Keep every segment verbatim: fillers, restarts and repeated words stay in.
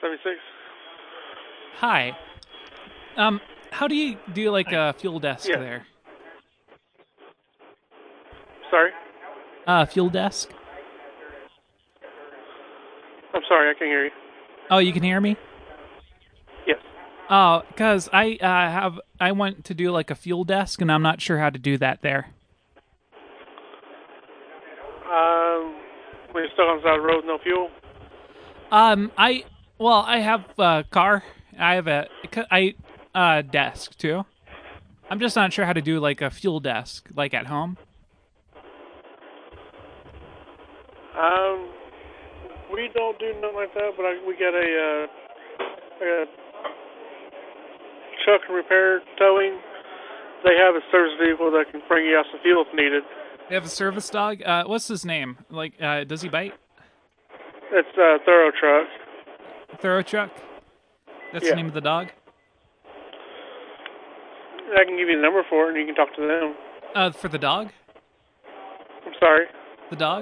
seventy-six. Hi. Um, how do you do like a fuel desk Yeah. there? Sorry. Uh, fuel desk? I'm sorry, I can't hear you. Oh, you can hear me? Yes. Oh, because I uh, have I want to do like a fuel desk, and I'm not sure how to do that there. Um, when you're stuck on the side of the road, no fuel. Um, I well, I have a car. I have a I uh desk too. I'm just not sure how to do like a fuel desk like at home. Um, we don't do nothing like that, but I, we got a, uh, a truck and repair towing. They have a service vehicle that can bring you out some fuel if needed. They have a service dog. Uh, what's his name? Like, uh, does he bite? It's a Thorough truck. Thorough Truck. That's the Yeah. name of the dog. I can give you the number for it, and you can talk to them. Uh, for the dog. I'm sorry. The dog.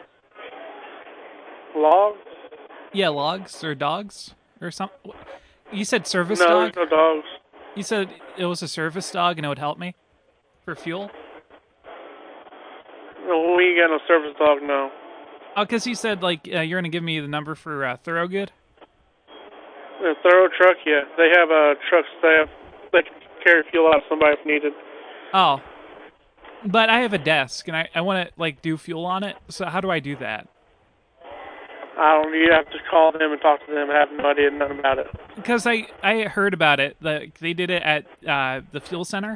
Log? Yeah, logs or dogs or something. You said service No, dog. there's no dogs. You said it was a service dog and it would help me for fuel. No, we ain't got no service dog, no. Oh, because you said like uh, you're gonna give me the number for uh, Thoroughgood. The Thorough truck, yeah. They have a truck staff that can carry fuel out to somebody if needed. Oh, but I have a desk and I I want to like do fuel on it. So how do I do that? I don't. You have to call them and talk to them. I have no idea nothing about it. Because I I heard about it. The, they did it at uh, the fuel center.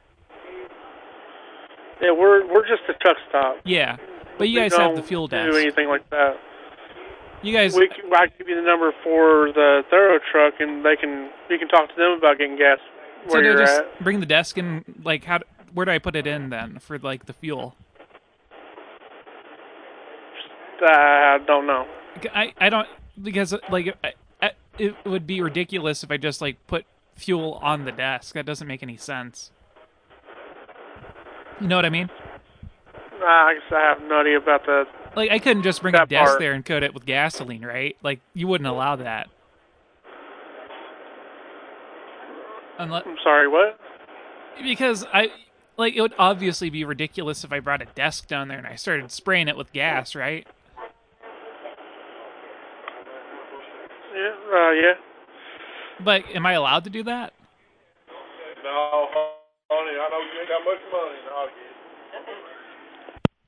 Yeah, we're we're just a truck stop. Yeah, but you We guys have the don't fuel do desk. anything like that. You guys. We can, I can give you the number for the Thorough truck, and they can you can talk to them about getting gas So where do I you're just at. bring the desk and like how? Where do I put it in then for like the fuel? I don't know. I, I don't because like I, I, it would be ridiculous if I just like put fuel on the desk. That doesn't make any sense. You know what I mean? I guess I have no idea about that. Like I couldn't just bring a That desk part. there and coat it with gasoline, right? Like you wouldn't allow that. Unless I'm sorry, what? because I like it would obviously be ridiculous if I brought a desk down there and I started spraying it with gas, right? Yeah, uh, yeah. But am I allowed to do that? No, honey, I know you ain't got much money. No,